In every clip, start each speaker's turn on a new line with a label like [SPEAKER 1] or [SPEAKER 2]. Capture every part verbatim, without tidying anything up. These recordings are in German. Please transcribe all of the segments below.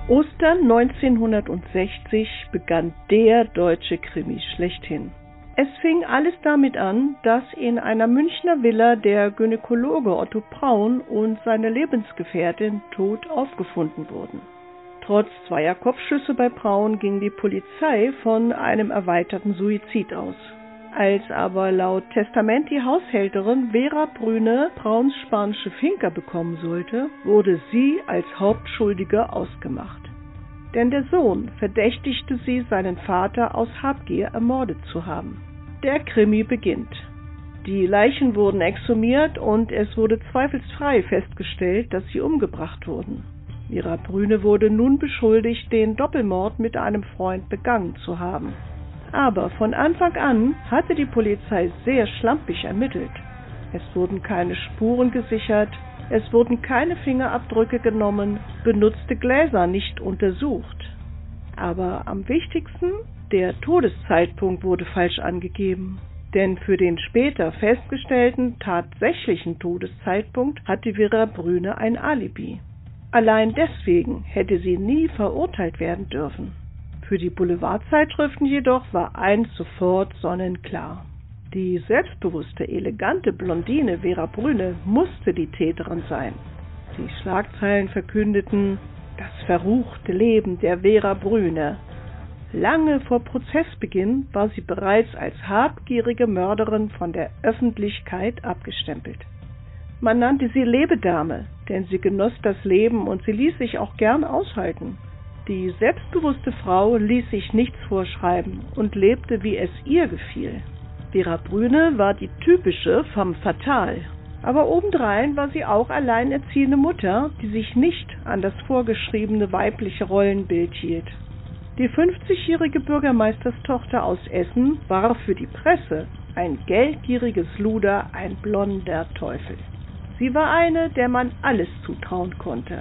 [SPEAKER 1] Ostern neunzehnhundertsechzig begann der deutsche Krimi schlechthin. Es fing alles damit an, dass in einer Münchner Villa der Gynäkologe Otto Braun und seine Lebensgefährtin tot aufgefunden wurden. Trotz zweier Kopfschüsse bei Braun ging die Polizei von einem erweiterten Suizid aus. Als aber laut Testament die Haushälterin Vera Brüne Brauns spanische Finca bekommen sollte, wurde sie als Hauptschuldige ausgemacht. Denn der Sohn verdächtigte sie, seinen Vater aus Habgier ermordet zu haben. Der Krimi beginnt. Die Leichen wurden exhumiert und es wurde zweifelsfrei festgestellt, dass sie umgebracht wurden. Vera Brüne wurde nun beschuldigt, den Doppelmord mit einem Freund begangen zu haben. Aber von Anfang an hatte die Polizei sehr schlampig ermittelt. Es wurden keine Spuren gesichert, es wurden keine Fingerabdrücke genommen, benutzte Gläser nicht untersucht. Aber am wichtigsten, der Todeszeitpunkt wurde falsch angegeben. Denn für den später festgestellten tatsächlichen Todeszeitpunkt hatte Vera Brüne ein Alibi. Allein deswegen hätte sie nie verurteilt werden dürfen. Für die Boulevardzeitschriften jedoch war eins sofort sonnenklar. Die selbstbewusste, elegante Blondine Vera Brüne musste die Täterin sein. Die Schlagzeilen verkündeten: Das verruchte Leben der Vera Brüne. Lange vor Prozessbeginn war sie bereits als habgierige Mörderin von der Öffentlichkeit abgestempelt. Man nannte sie Lebedame, denn sie genoss das Leben und sie ließ sich auch gern aushalten. Die selbstbewusste Frau ließ sich nichts vorschreiben und lebte, wie es ihr gefiel. Vera Brüne war die typische femme fatale. Aber obendrein war sie auch alleinerziehende Mutter, die sich nicht an das vorgeschriebene weibliche Rollenbild hielt. Die fünfzigjährige Bürgermeisterstochter aus Essen war für die Presse ein geldgieriges Luder, ein blonder Teufel. Sie war eine, der man alles zutrauen konnte.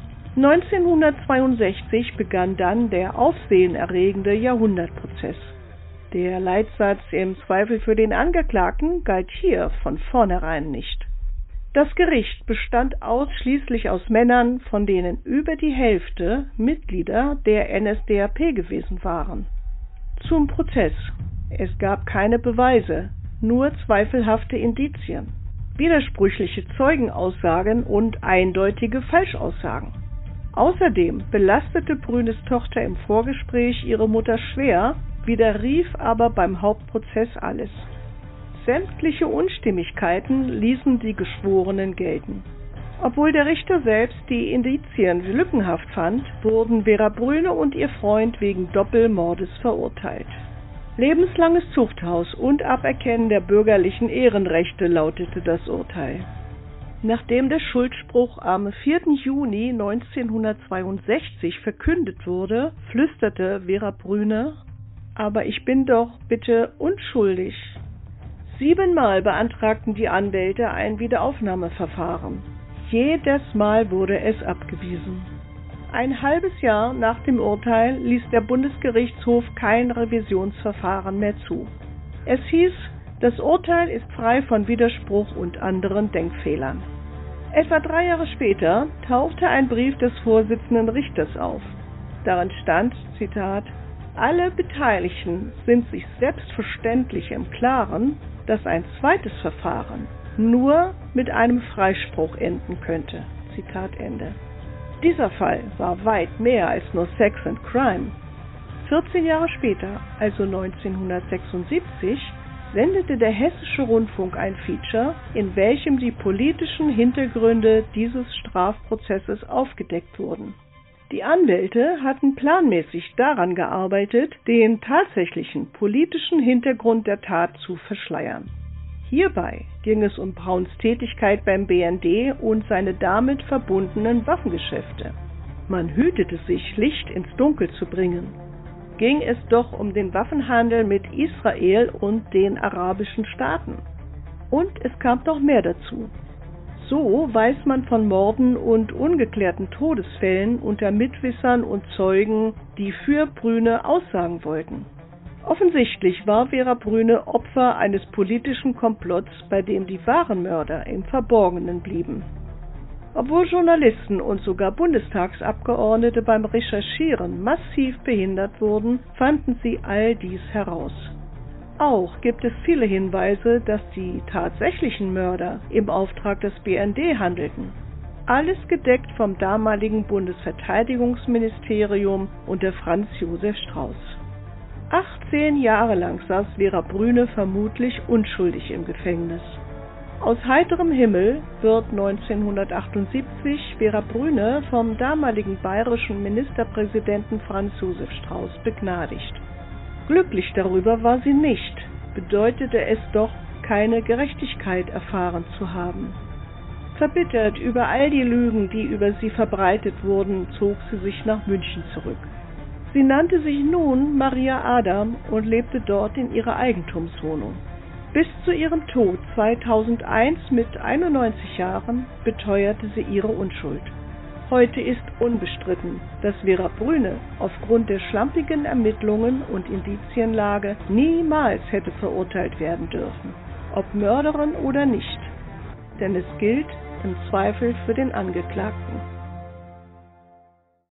[SPEAKER 1] neunzehnhundertzweiundsechzig begann dann der aufsehenerregende Jahrhundertprozess. Der Leitsatz im Zweifel für den Angeklagten galt hier von vornherein nicht. Das Gericht bestand ausschließlich aus Männern, von denen über die Hälfte Mitglieder der N S D A P gewesen waren. Zum Prozess. Es gab keine Beweise, nur zweifelhafte Indizien, widersprüchliche Zeugenaussagen und eindeutige Falschaussagen. Außerdem belastete Brünes Tochter im Vorgespräch ihre Mutter schwer, widerrief aber beim Hauptprozess alles. Sämtliche Unstimmigkeiten ließen die Geschworenen gelten. Obwohl der Richter selbst die Indizien lückenhaft fand, wurden Vera Brüne und ihr Freund wegen Doppelmordes verurteilt. Lebenslanges Zuchthaus und Aberkennen der bürgerlichen Ehrenrechte lautete das Urteil. Nachdem der Schuldspruch am vierten Juni neunzehnhundertzweiundsechzig verkündet wurde, flüsterte Vera Brüne: »Aber ich bin doch bitte unschuldig.« Siebenmal beantragten die Anwälte ein Wiederaufnahmeverfahren. Jedes Mal wurde es abgewiesen. Ein halbes Jahr nach dem Urteil ließ der Bundesgerichtshof kein Revisionsverfahren mehr zu. Es hieß, das Urteil ist frei von Widerspruch und anderen Denkfehlern. Etwa drei Jahre später tauchte ein Brief des Vorsitzenden Richters auf. Darin stand, Zitat, »Alle Beteiligten sind sich selbstverständlich im Klaren, dass ein zweites Verfahren nur mit einem Freispruch enden könnte.« Zitat Ende. Dieser Fall war weit mehr als nur Sex and Crime. vierzehn Jahre später, also neunzehnhundertsechsundsiebzig, sendete der Hessische Rundfunk ein Feature, in welchem die politischen Hintergründe dieses Strafprozesses aufgedeckt wurden. Die Anwälte hatten planmäßig daran gearbeitet, den tatsächlichen politischen Hintergrund der Tat zu verschleiern. Hierbei ging es um Brauns Tätigkeit beim B N D und seine damit verbundenen Waffengeschäfte. Man hütete sich, Licht ins Dunkel zu bringen. Ging es doch um den Waffenhandel mit Israel und den arabischen Staaten. Und es kam noch mehr dazu. So weiß man von Morden und ungeklärten Todesfällen unter Mitwissern und Zeugen, die für Brüne aussagen wollten. Offensichtlich war Vera Brüne Opfer eines politischen Komplotts, bei dem die wahren Mörder im Verborgenen blieben. Obwohl Journalisten und sogar Bundestagsabgeordnete beim Recherchieren massiv behindert wurden, fanden sie all dies heraus. Auch gibt es viele Hinweise, dass die tatsächlichen Mörder im Auftrag des B N D handelten. Alles gedeckt vom damaligen Bundesverteidigungsministerium unter Franz Josef Strauß. achtzehn Jahre lang saß Vera Brühne vermutlich unschuldig im Gefängnis. Aus heiterem Himmel wird neunzehnhundertachtundsiebzig Vera Brühne vom damaligen bayerischen Ministerpräsidenten Franz Josef Strauß begnadigt. Glücklich darüber war sie nicht, bedeutete es doch, keine Gerechtigkeit erfahren zu haben. Verbittert über all die Lügen, die über sie verbreitet wurden, zog sie sich nach München zurück. Sie nannte sich nun Maria Adam und lebte dort in ihrer Eigentumswohnung. Bis zu ihrem Tod zweitausendeins mit einundneunzig Jahren beteuerte sie ihre Unschuld. Heute ist unbestritten, dass Vera Brühne aufgrund der schlampigen Ermittlungen und Indizienlage niemals hätte verurteilt werden dürfen, ob Mörderin oder nicht. Denn es gilt im Zweifel für den Angeklagten.